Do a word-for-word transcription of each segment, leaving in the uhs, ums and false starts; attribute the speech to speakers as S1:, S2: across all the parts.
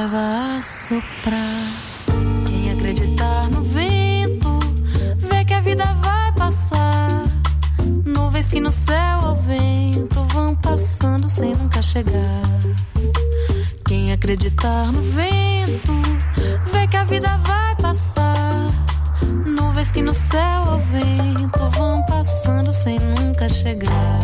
S1: começava a soprar. Quem acreditar no vento, vê que a vida vai passar. Nuvens que no céu ao vento vão passando sem nunca chegar. Quem acreditar no vento, vê que a vida vai passar. Nuvens que no céu ao vento vão passando sem nunca chegar.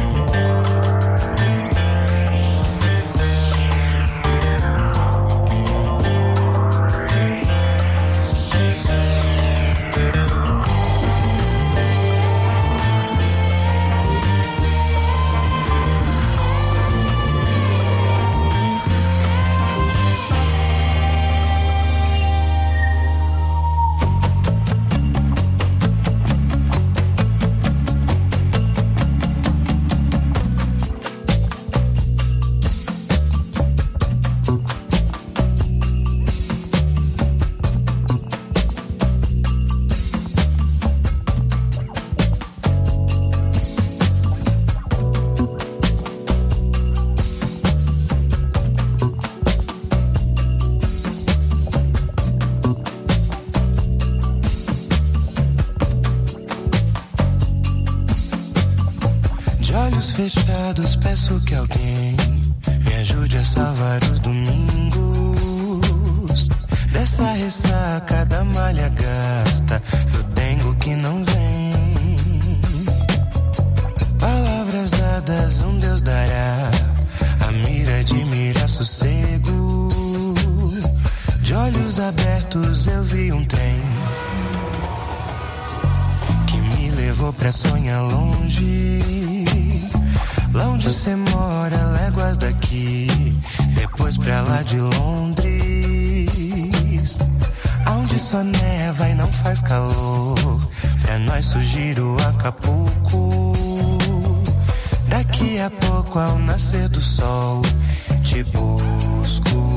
S2: Fechados, peço que alguém me ajude a salvar os domingos dessa ressaca da malha gasta, do dengo que não vem. Palavras dadas, um Deus dará, a mira de mira sossego. De olhos abertos eu vi um trem que me levou pra sonhar longe. Lá onde cê mora, léguas daqui, depois pra lá de Londres, aonde só neva e não faz calor, pra nós surgir o Acapulco. Daqui a pouco, ao nascer do sol, te busco.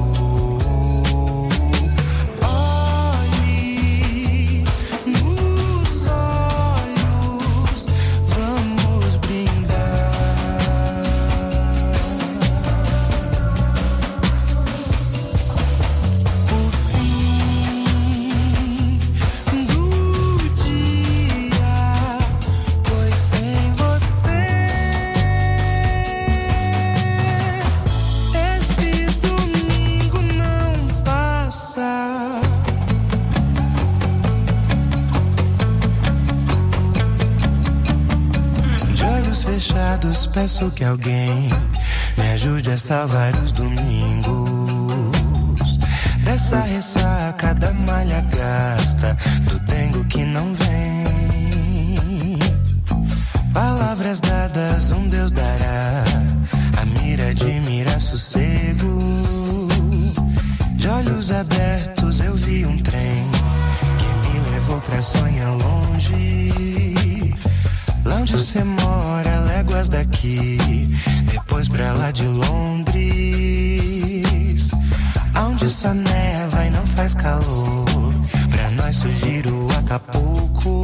S2: Peço que alguém me ajude a salvar os domingos dessa ressaca da malha gasta, do dengo que não vem. Palavras dadas, um Deus dará, a mira de mira sossego. De olhos abertos eu vi um trem que me levou pra sonhar longe. Lá onde cê mora, léguas daqui, depois pra lá de Londres, aonde só neva e não faz calor, pra nós surgir o Acapulco.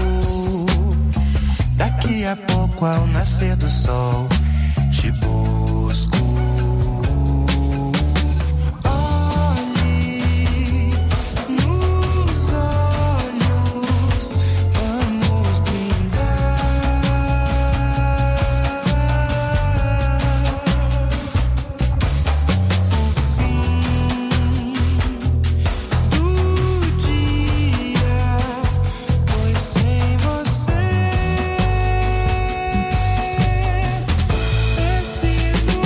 S2: Daqui a pouco, ao nascer do sol, te busco.
S3: Esse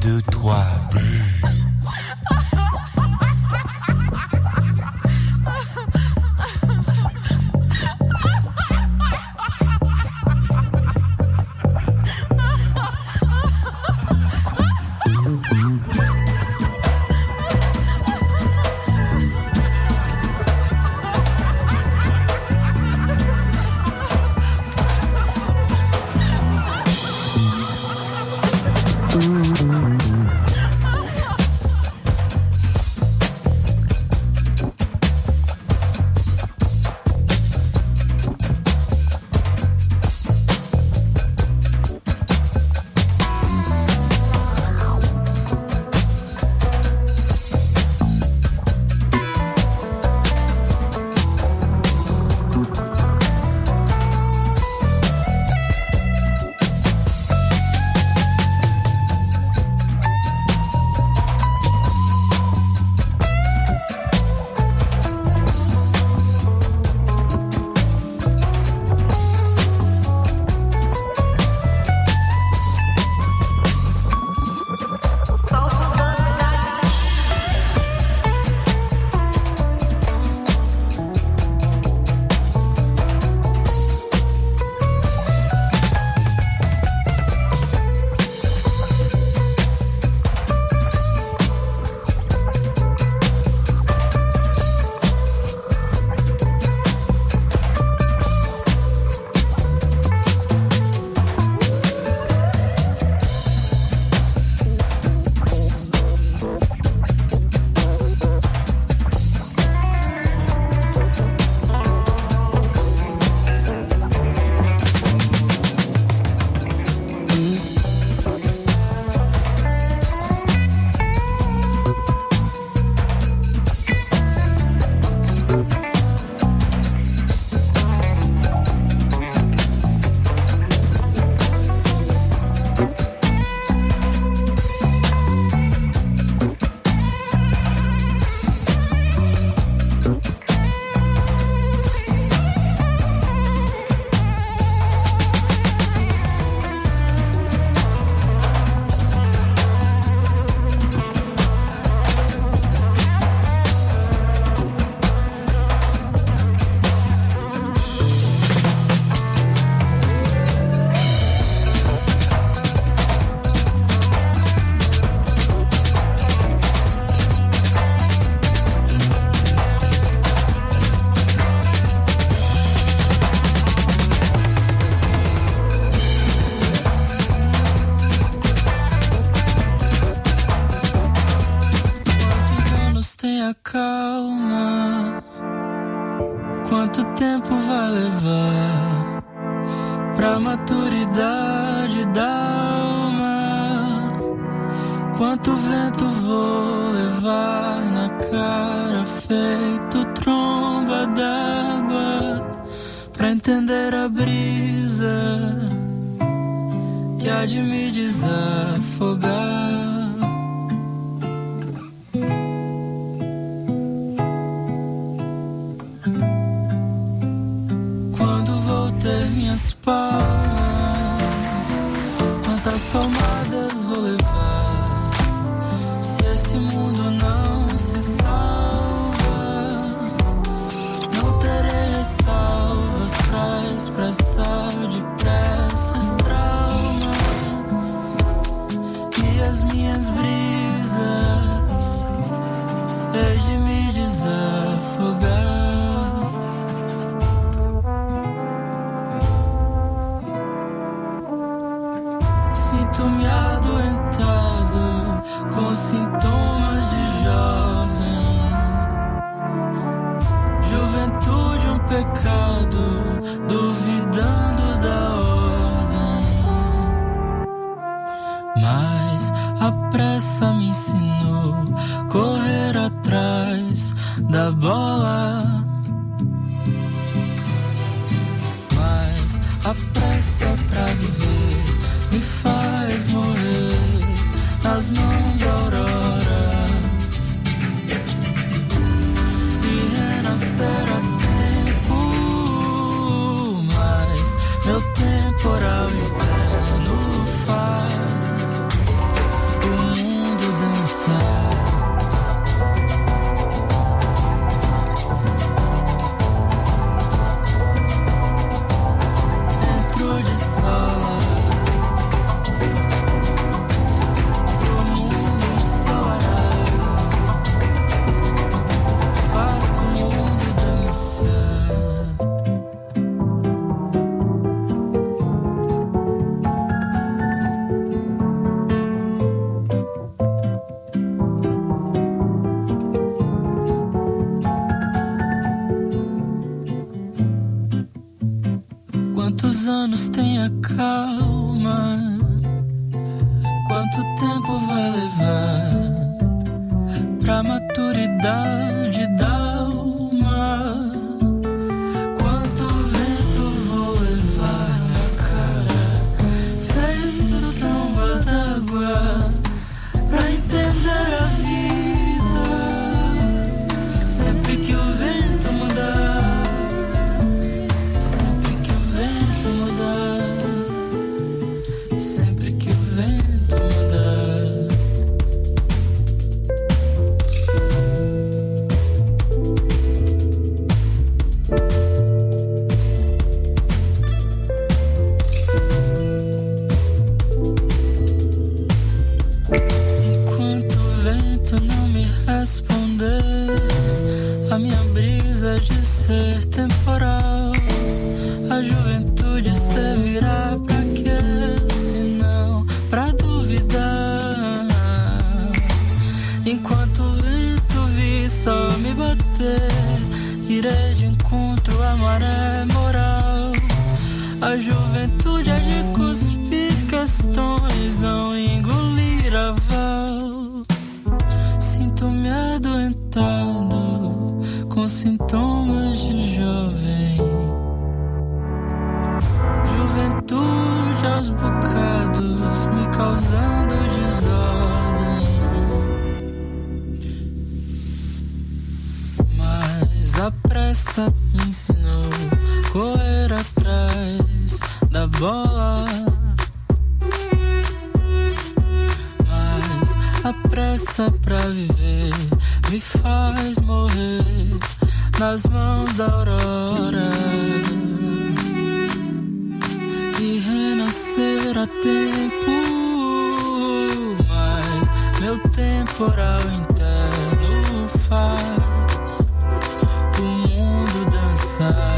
S2: de toi.
S3: Calma, quanto tempo vai levar pra maturidade da alma? Quanto vento vou levar na cara, feito tromba d'água, pra entender a brisa que há de me desafogar? Ter minhas palmas, quantas palmadas vou levar? Se esse mundo não se salva, não terei ressalvas pra expressar depressa os traumas e as minhas brisas hei de me desafogar. Sinto-me adoentado com sintomas de jovem. Juventude um pecado, duvidando da ordem. Mas a pressa me ensinou correr atrás da bola. Mas a pressa pra viver me faz morrer nas mãos da aurora e renascer a tempo, mas meu temporal interno faz o Quanto tempo vai levar pra maturidade da alma? Quanto vento vou levar na cara, feito tromba d'água, pra entender a vida? Sempre que o vento mudar, sempre que o vento mudar, sempre que o vento mudar. Enquanto o vento não me responder, a minha brisa de ser temporal, a juventude servirá pra quê? Se não pra duvidar. Enquanto o vento vir só me bater, irei de encontro à maré moral. A juventude há de cuspir questões, não engolir aval. Sinto-me adoentado, com sintomas de jovem. Juventude aos bocados, me causando desordem. Mas a pressa me ensinou correr atrás da bola. Mas a pressa pra viver me faz morrer nas mãos da aurora e renascer a tempo. Mas meu temporal interno faz o mundo dançar.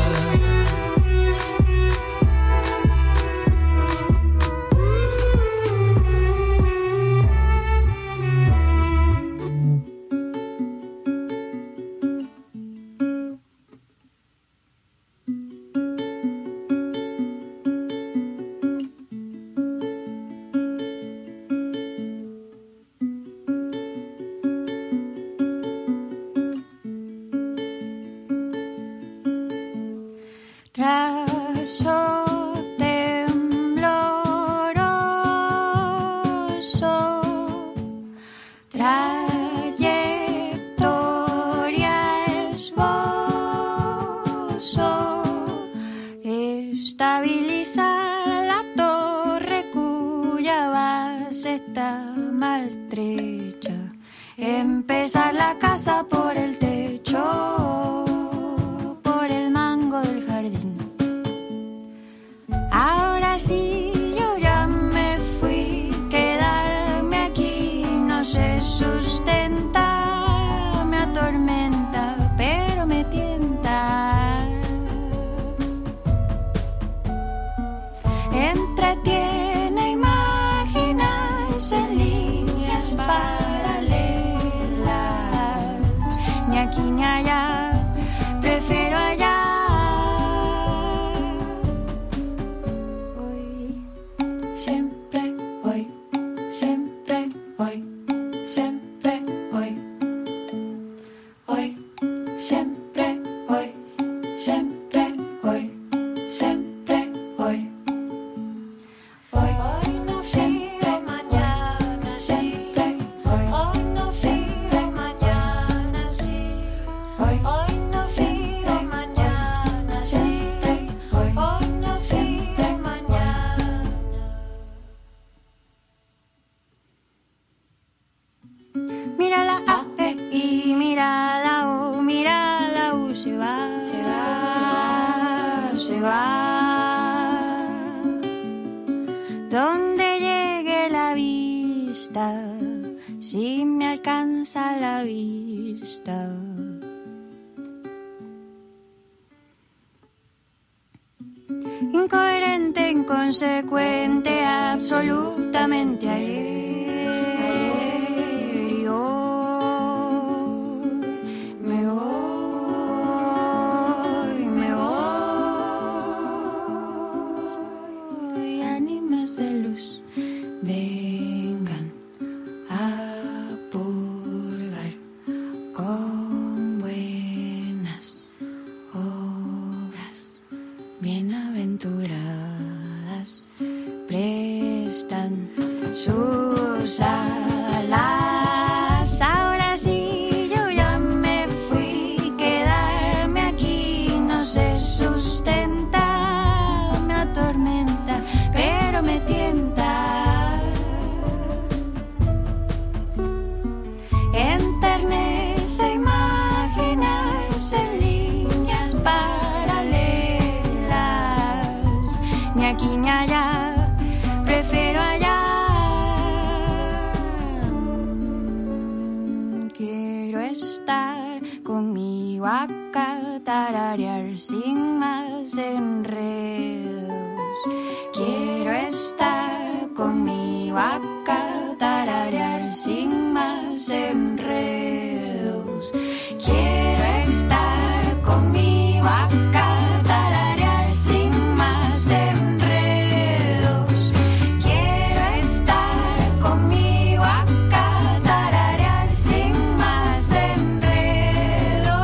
S4: Incoherente, inconsecuente, absolutamente aéreo. Me voy, me voy. Ánimas de luz, vengan. besos alas. Ahora sí yo ya me fui, quedarme aquí no se sustenta, me atormenta, pero me tienta. Enternece imaginarse en líneas paralelas, ni aquí ni allá, prefiero allá. Quiero estar conmigo acá, tararear sin más enredos. Quiero estar conmigo acá, tararear sin más enredos. Quiero estar conmigo acá, tararear sin más enredos. Quiero estar conmigo acá, tararear sin más enredos.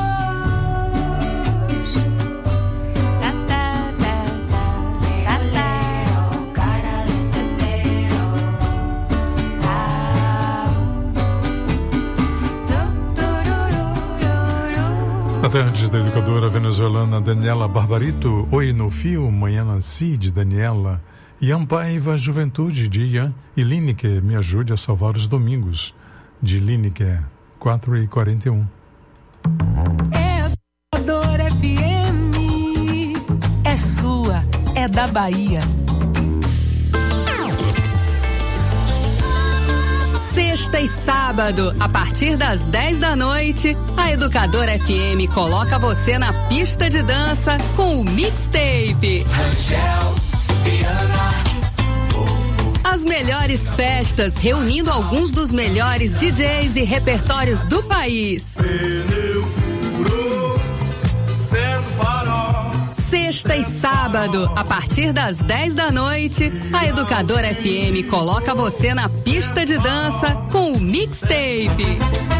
S4: Ta ta ta ta, gatero, cara de tetero. Ah, tu, tururururu.
S5: Na tarde da educadora venezuelana Daniela Barbarito, Oi no Fio, Manhã Nasci, de Daniela, Ian Paiva, Juventude, de Ian, e Lineker, Me Ajude a Salvar os Domingos, de Lineker, quatro e quarenta e um.
S6: Educadora F M é sua, é da Bahia. Sexta e sábado, a partir das dez da noite, a Educadora F M coloca você na pista de dança com o Mixtape. As melhores festas, reunindo alguns dos melhores D Js e repertórios do país. Sexta e sábado, a partir das dez da noite, a Educadora F M coloca você na pista de dança com o Mixtape.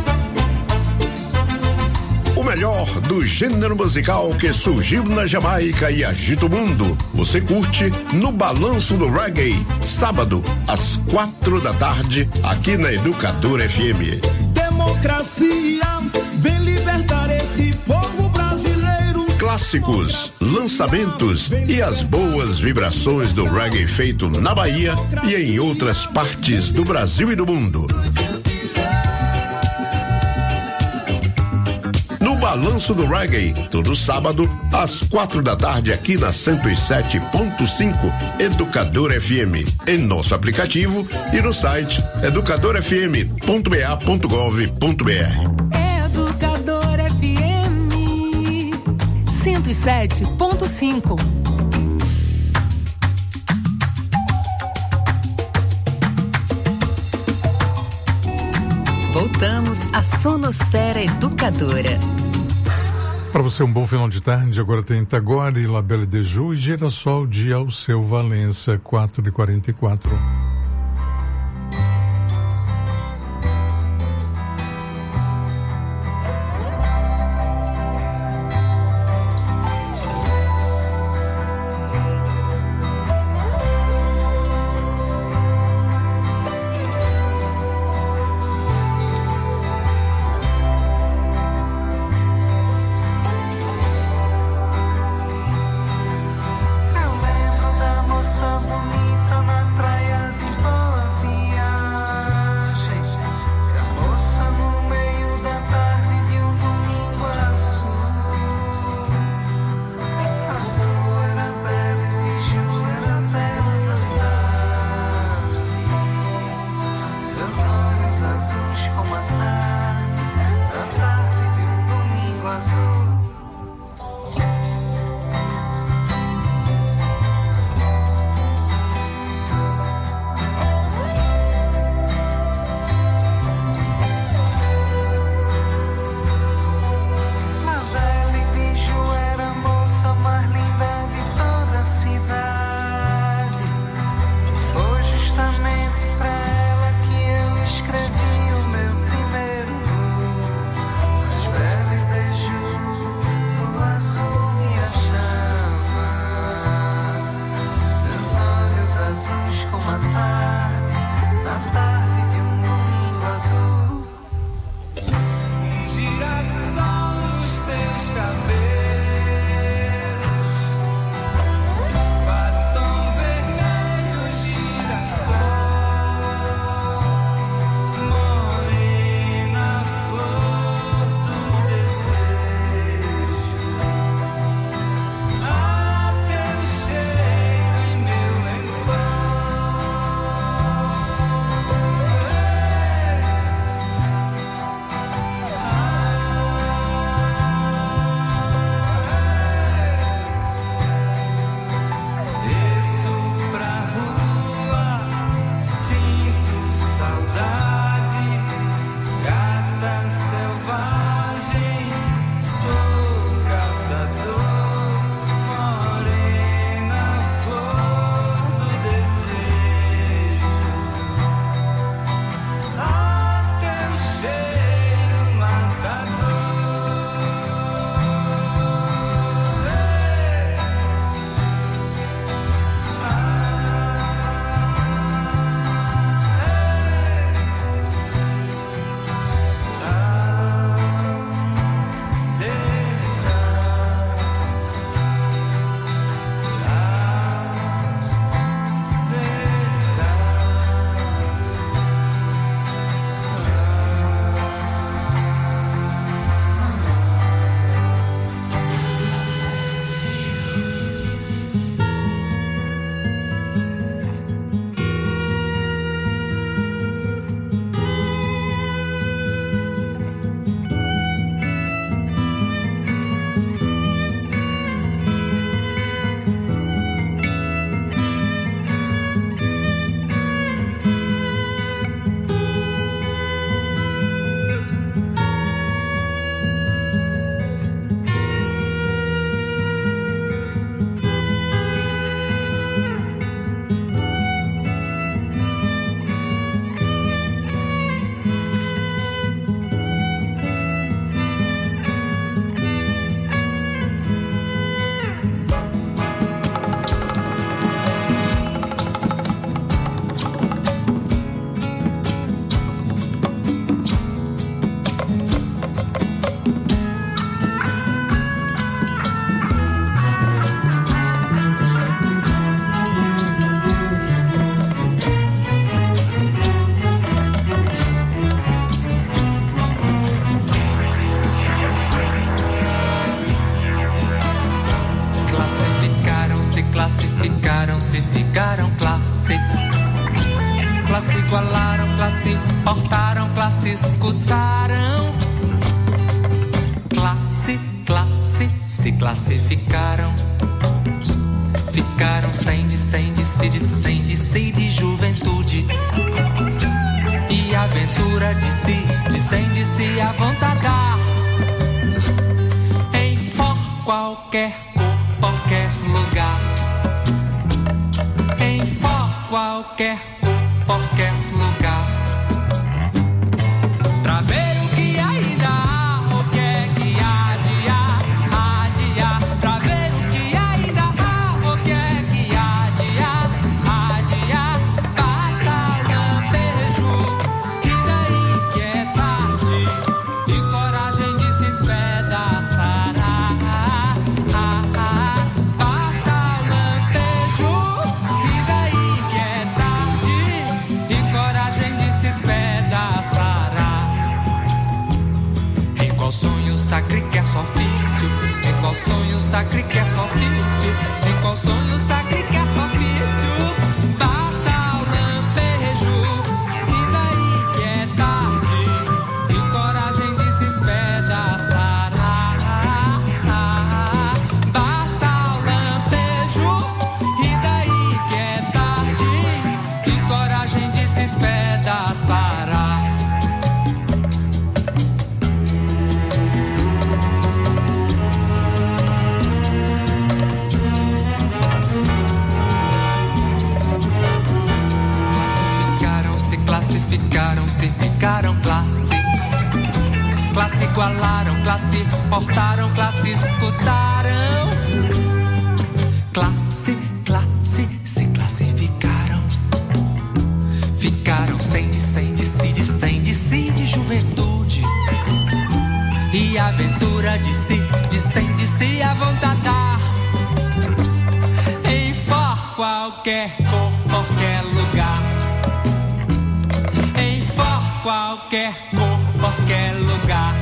S7: O melhor do gênero musical que surgiu na Jamaica e agita o mundo. Você curte no Balanço do Reggae, sábado, às quatro da tarde, aqui na Educadora F M.
S8: Democracia, vem libertar esse povo brasileiro.
S7: Clássicos, lançamentos e as boas vibrações do reggae feito na Bahia e em outras partes do Brasil e do mundo. No Balanço do Reggae, todo sábado, às quatro da tarde, aqui na cento e sete ponto cinco, Educadora F M, em nosso aplicativo e no site educadora f m ponto b a ponto gov ponto b r.
S6: Educadora F M cento e sete ponto cinco. Voltamos à Sonosfera Educadora.
S5: Para você, um bom final de tarde. Agora tem Tagore, La Belle de Joux e Girassol de Alceu Valença, quatro e quarenta e quatro.
S9: classe portaram, classe escutaram. Classe, classe, se classificaram. Ficaram sem de, sem de, si de, sem de, si de juventude. E aventura de si, de sem de si a vontade. Em for qualquer cor, qualquer lugar. Em for qualquer cor, qualquer lugar. Pra ver o que ainda há, o que é que há de há, há de há. Pra ver o que ainda há, o que é que há de há, há de há. Basta o lampejo, e daí que é tarde, e coragem de se espedaçar. Basta o lampejo, e daí que é tarde, e coragem de se espedaçar. Em qual sonho sacre quer só ofício? Em qual sonho sacre quer só ofício? Em qual sonho sacre quer só ofício? Basta o lampejo, e daí que é tarde, e coragem de se espedaçar. Basta o lampejo, e daí que é tarde, e coragem de se espedaçar. Classificaram-se, classificaram-se, ficaram classe. Classe igualaram, classe portaram, classe escutaram. Classe, classe, se classificaram. Ficaram sem de, sem de si, de sem de si de juventude. E aventura de si, de sem de si a vontade. Em for qualquer cor, qualquer lugar. Em for qualquer cor, qualquer lugar.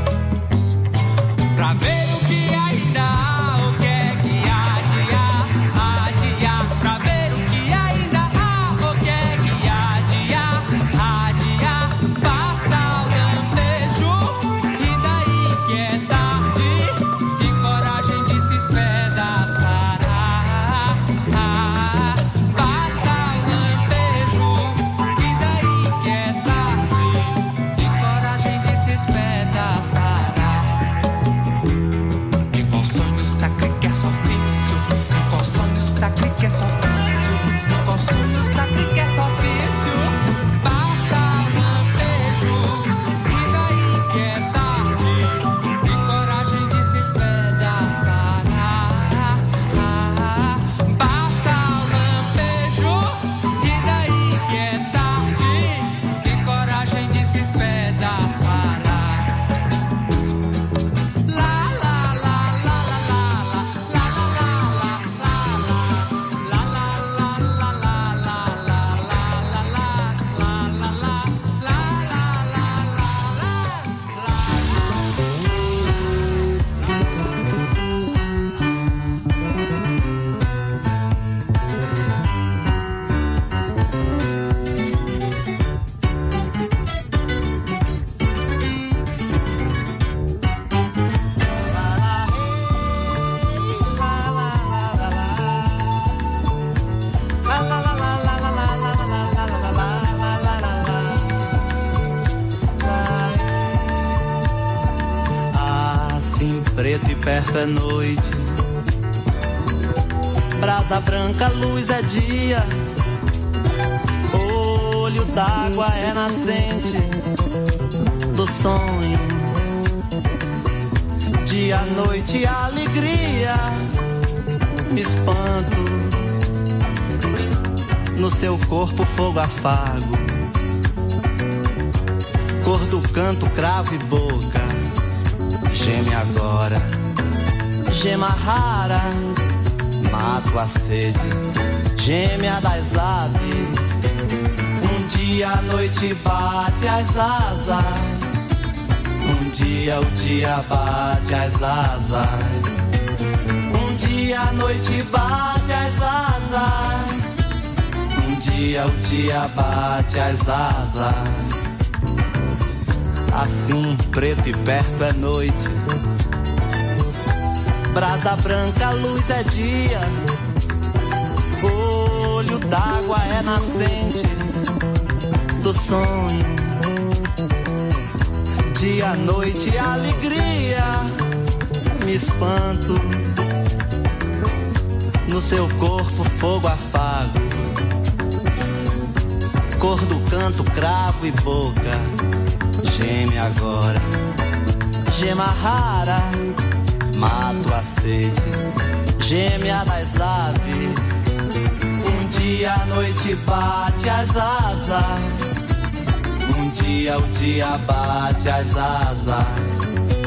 S9: Pra ver o que ainda há, o que é que há de há, há de há. Pra ver o que ainda há, o que é que há de há, há de há. Basta o lampejo, e daí que é tarde, de coragem de se espedaçar. Basta o lampejo, e daí que é tarde, de coragem de se espedaçar. Em qual sonho sacre quer só ofício? Em qual sonho sacre quer só ofício? Em qual sonho sacre quer só ofício? Basta o lampejo, e daí que é tarde, e coragem de se espedaçar. Basta o lampejo, e daí que é tarde, e coragem de se espedaçar. La la la la la la la la la la la
S10: Assim preto e perto é noite, brasa branca, luz é dia, olho d'água é nascente do sonho. Dia, noite, alegria, espanto, no seu corpo fogo afago, cor do canto, cravo e boca. Geme agora, gema rara, mato a sede, gêmea das aves. Um dia a noite bate as asas, um dia o dia bate as asas. Um dia a noite bate as asas, um dia dia o dia bate as asas. Assim, preto e perto é noite. Brasa branca, luz é dia. Olho d'água é nascente do sonho. Dia, noite, alegria. Me espanto. No seu corpo, fogo afago. Cor do canto, cravo e boca. Geme agora, gema rara. Mato a sede, gêmea das aves. Um dia a noite bate as asas. Um dia o dia bate as asas.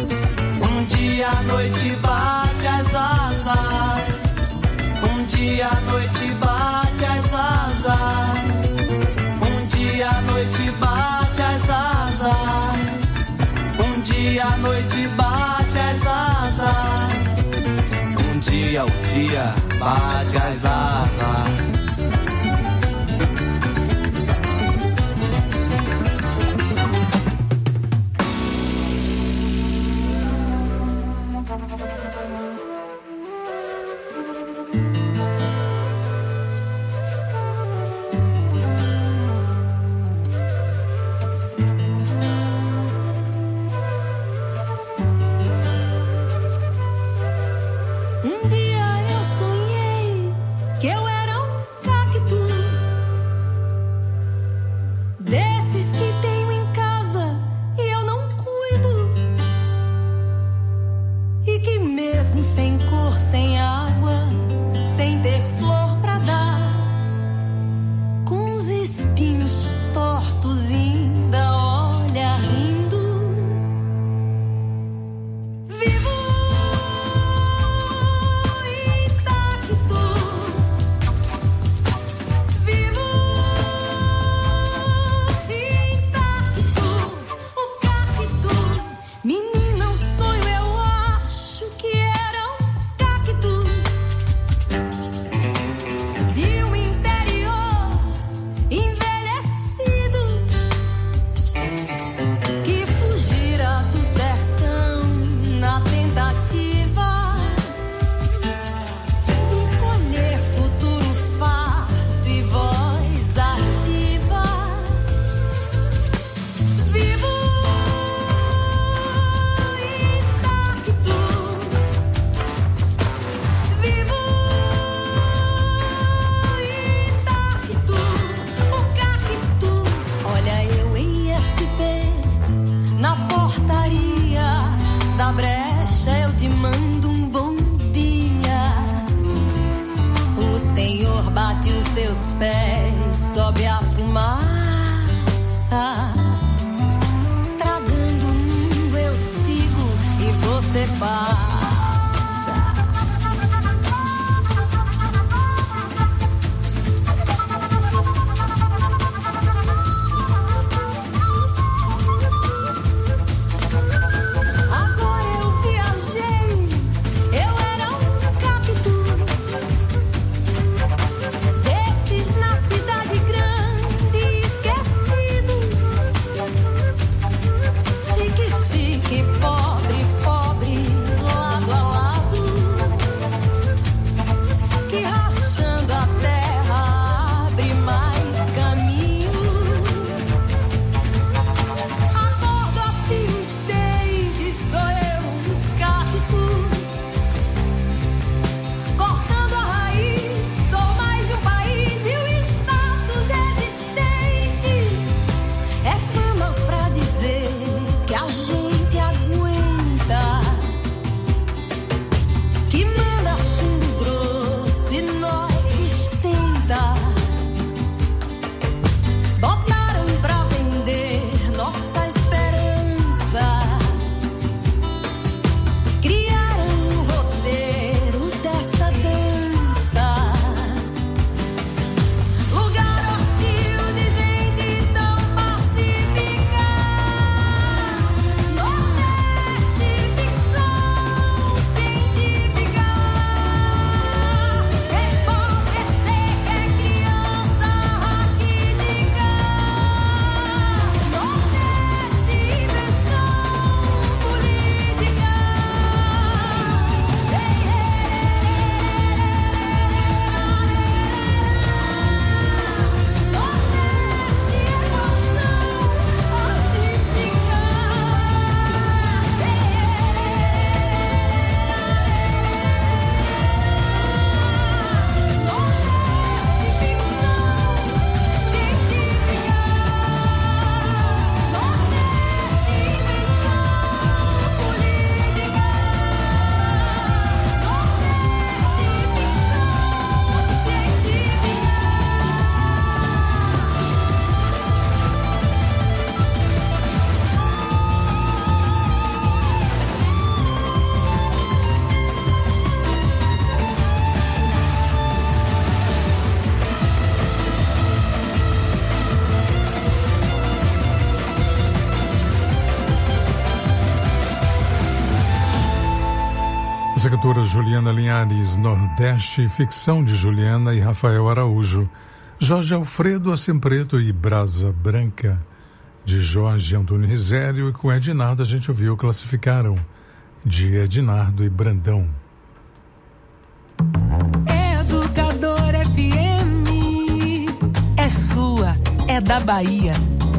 S10: Um dia a noite bate as asas. Um dia a noite bate as asas. Um dia a noite bate as asas. Um dia a noite bate as asas. Um dia o dia bate as asas.
S4: Desses nascidos
S5: Essa cantora Juliana Linhares, Nordeste, ficção de Juliana e Rafael Araújo. Jorge Alfredo, Assempreto e Brasa Branca, de Jorge Antônio Risério, e com Ednardo a gente ouviu Classificaram, de Ednardo e Brandão.
S11: Educador F M é sua, é da Bahia.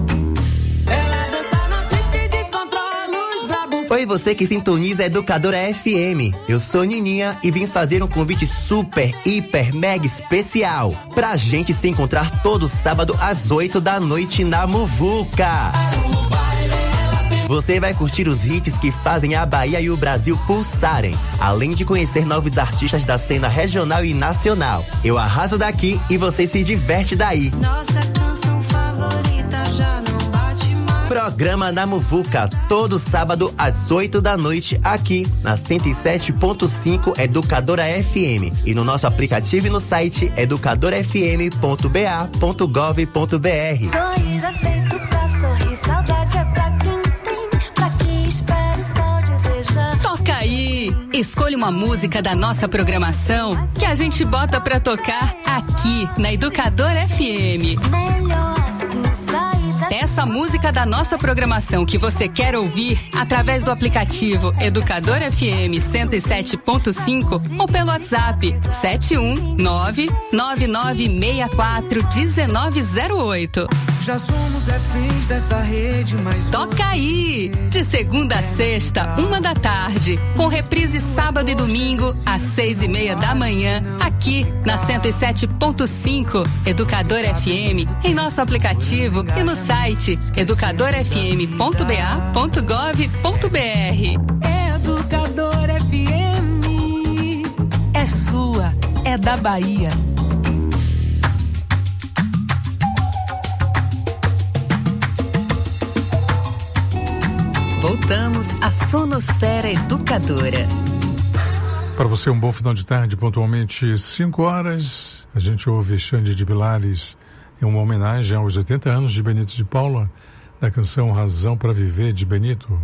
S12: Oi, você que sintoniza a Educadora F M. Eu sou Nininha e vim fazer um convite super, hiper, mega especial pra gente se encontrar todo sábado às oito da noite na Muvuca. Você vai curtir os hits que fazem a Bahia e o Brasil pulsarem, além de conhecer novos artistas da cena regional e nacional. Eu arraso daqui e você se diverte daí.
S1: Nossa canção favorita já não bate mais.
S12: Programa na Muvuca, todo sábado às oito da noite, aqui na cento e sete ponto cinco Educadora F M e no nosso aplicativo e no site educadora f m ponto b a ponto gov ponto b r.
S4: Sorriso é feito pra sorrir, saudade é pra quem tem, pra quem espera e só deseja.
S6: Toca aí! Escolha uma música da nossa programação que a gente bota pra tocar aqui na Educadora F M.
S4: Melhor assim sair da...
S6: Essa música da nossa programação que você quer ouvir através do aplicativo Educadora F M cento e sete ponto cinco ou pelo WhatsApp sete um nove nove nove seis quatro um nove zero oito.
S8: Já somos reféns dessa rede, mas
S6: Toca aí! De segunda a sexta, uma da tarde, com reprise sábado e domingo às seis e meia da manhã, aqui na cento e sete ponto cinco Educadora F M, em nosso aplicativo e no site educadora f m ponto b a ponto gov ponto b r.
S11: Educador F M é sua, é da Bahia.
S6: Voltamos à Sonosfera Educadora.
S5: Para você, um bom final de tarde, pontualmente cinco horas. A gente ouve Xande de Pilares em uma homenagem aos oitenta anos de Benito de Paula, da canção Razão para Viver, de Benito.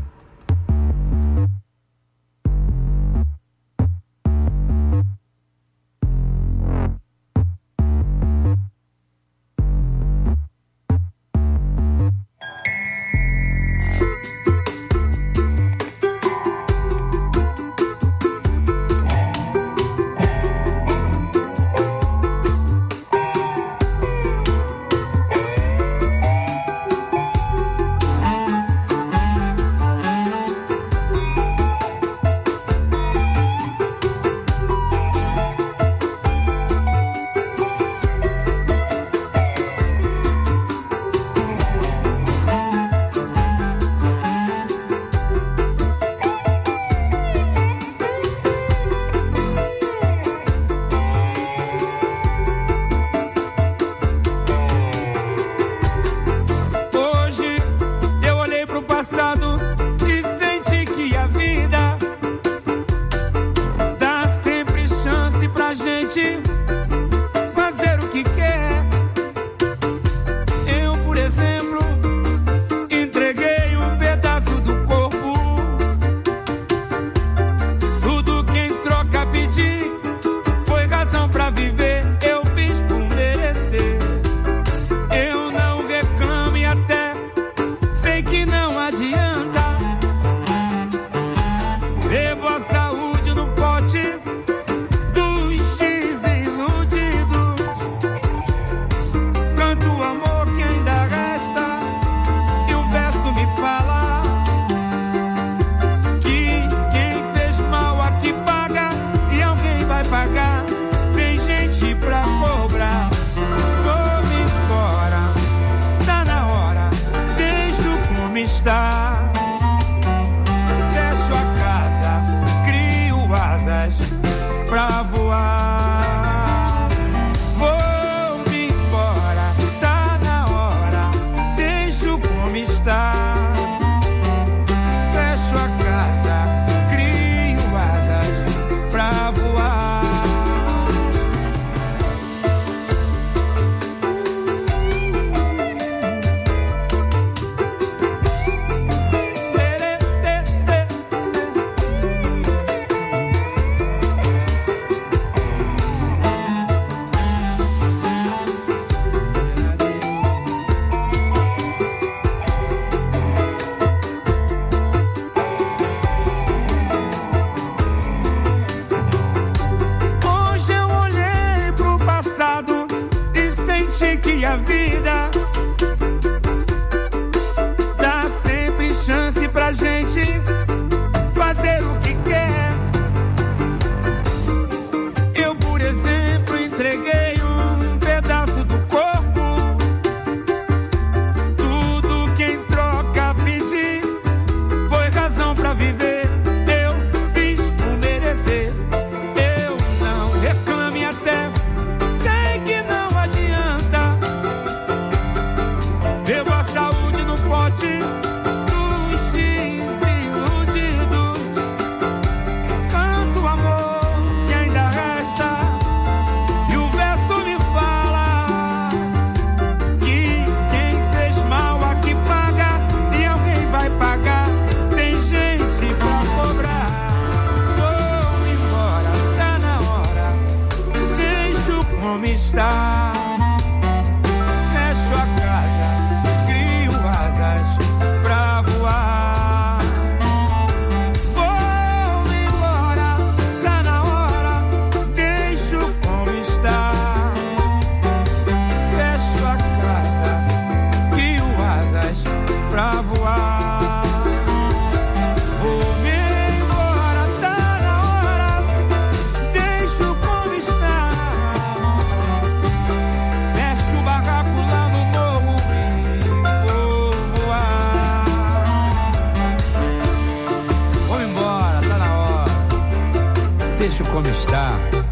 S13: deixo como está.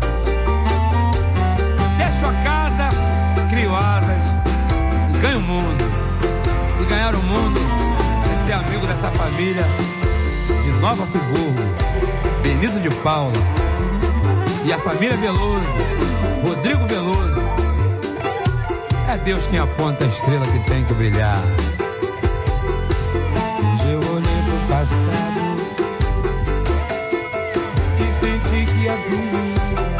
S13: Fecho a casa, crio asas, ganho o mundo. E ganhar o mundo é ser amigo dessa família de Nova Friburgo, Benito de Paula e a família Veloso, Rodrigo Veloso. É Deus quem aponta a estrela que tem que brilhar. Hoje eu olhei pro passado e senti que a vida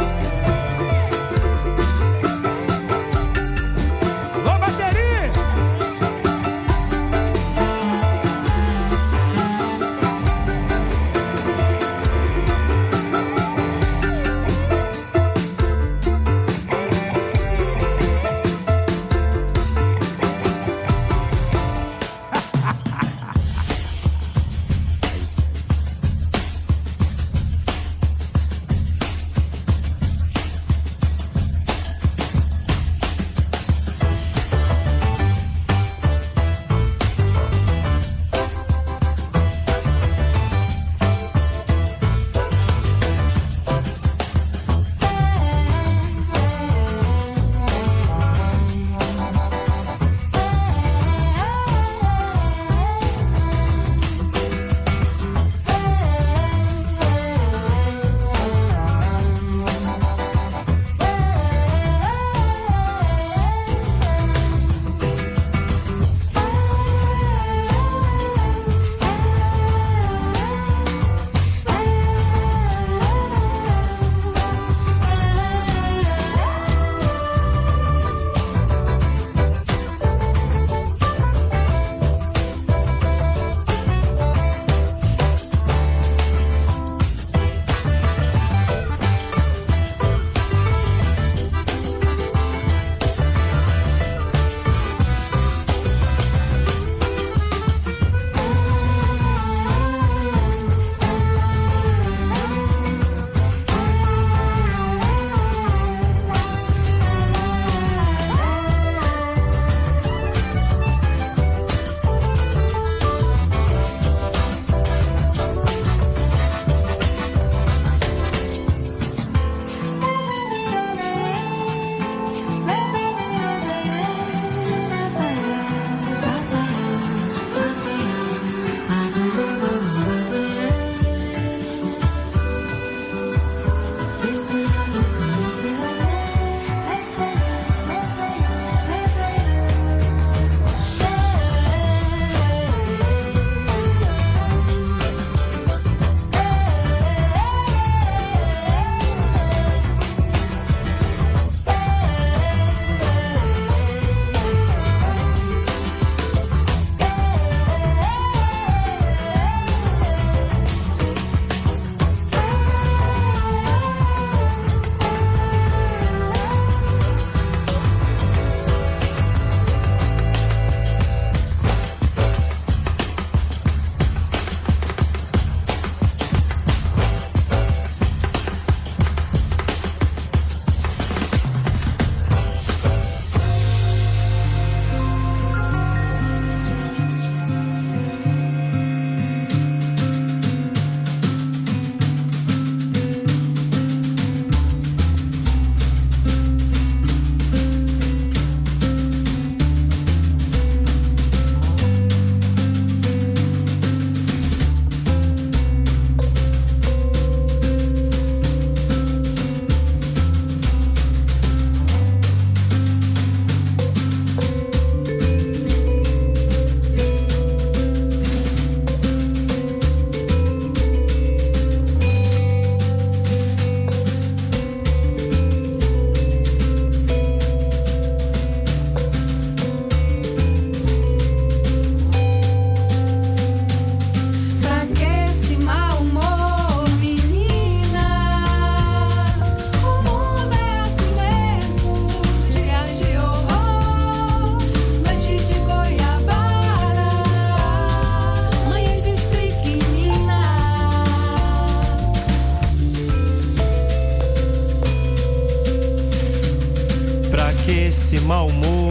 S2: esse mau humor,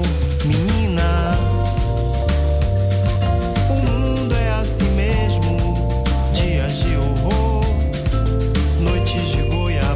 S2: menina? O mundo é assim mesmo, dias de horror, noites de goiabada,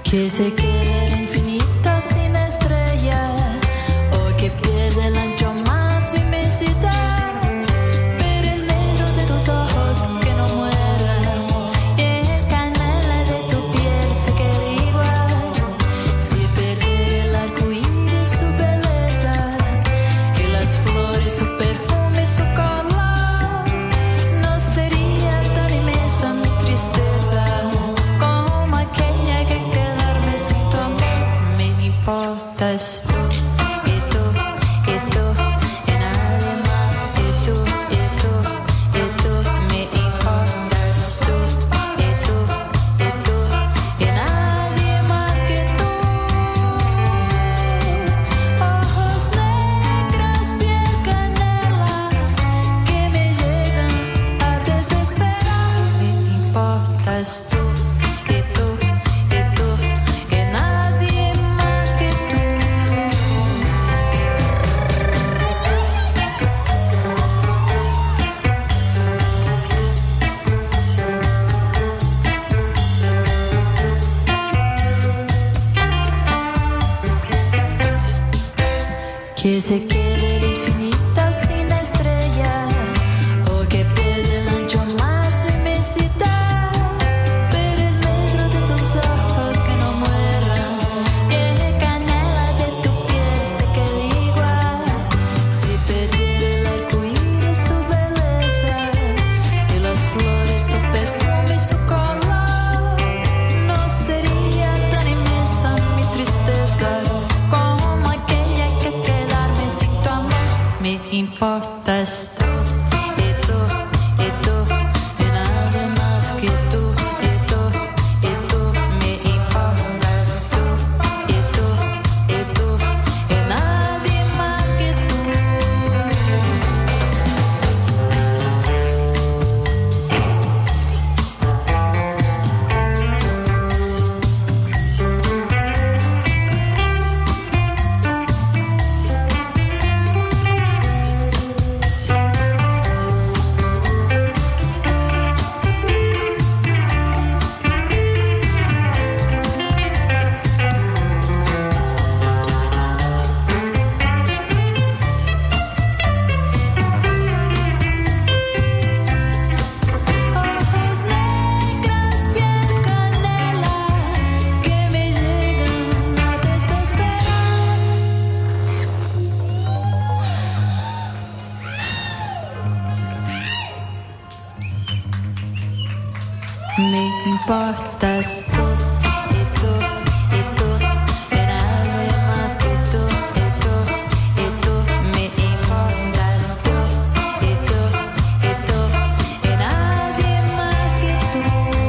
S1: Que se quede infinita sin estrella, o que pierde el ancho más su inmensidad. Ver el negro de tus ojos que no mueran, y el canela de tu piel se quede igual. Si perder el arco iris su belleza, y las flores su perfume, su color, no sería tan inmensa mi tristeza como aquella que quedarme sin tu amor. Me importas tú, y tú, y tú, y nadie más, y tú, y tú, y tú. Me importas tú, y tú, y tú, y nadie más que tú. Ojos negros, piel canela, que me llegan a desesperar. Me importas tú, y tú, y tú, y nadie más que tú. Que se quede infinita sin estrella, o que pierda el ancho más su inmensidad. Ver el negro de tus ojos que no mueran, y el canela de tu piel se quede igual. Si perdiera el arco iris su belleza, y las flores su perfume, su color, no sería tan inmensa mi tristeza como aquella que quedarme sin tu amor. Me importas tú, y tú, y tú, y nadie más que tú, y tú, y tú. Me importas tú, y tú, y tú, y nadie más que tú. Ojos negros, piel canela, que me llegan a desesperar. Me importas tú, y tú, y tú, y nadie más que tú, y tú, y tú. Me importas tú, y tú, y tú, y nadie más que tú.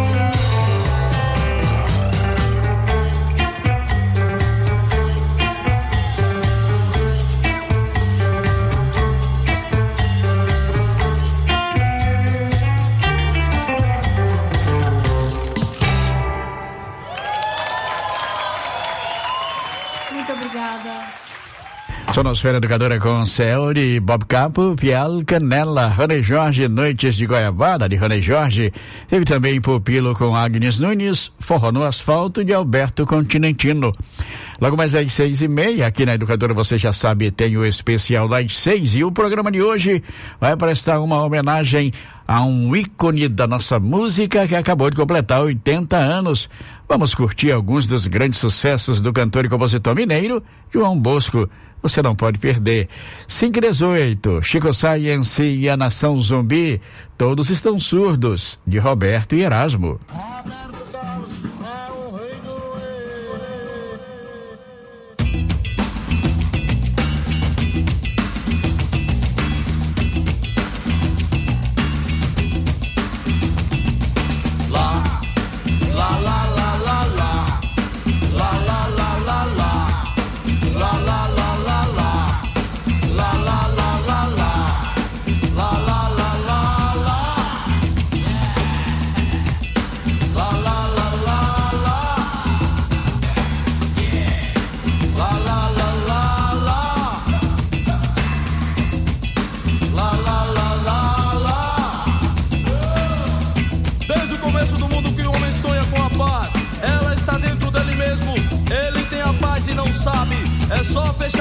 S11: Muito obrigada.
S14: Sonosfera Educadora com Céu de Bob Capo, Piel Canela, Rony Jorge, Noites de Goiabada de Rony Jorge. Teve também Pupilo com Agnes Nunes, Forró no Asfalto de Alberto Continentino. Logo mais às seis e meia, aqui na Educadora, você já sabe, tem o especial das seis, e o programa de hoje vai prestar uma homenagem a um ícone da nossa música que acabou de completar oitenta anos. Vamos curtir alguns dos grandes sucessos do cantor e compositor mineiro, João Bosco. Você não pode perder. cinco e dezoito, Chico Science e a Nação Zumbi, Todos Estão Surdos, de Roberto e Erasmo.
S15: La la só fechar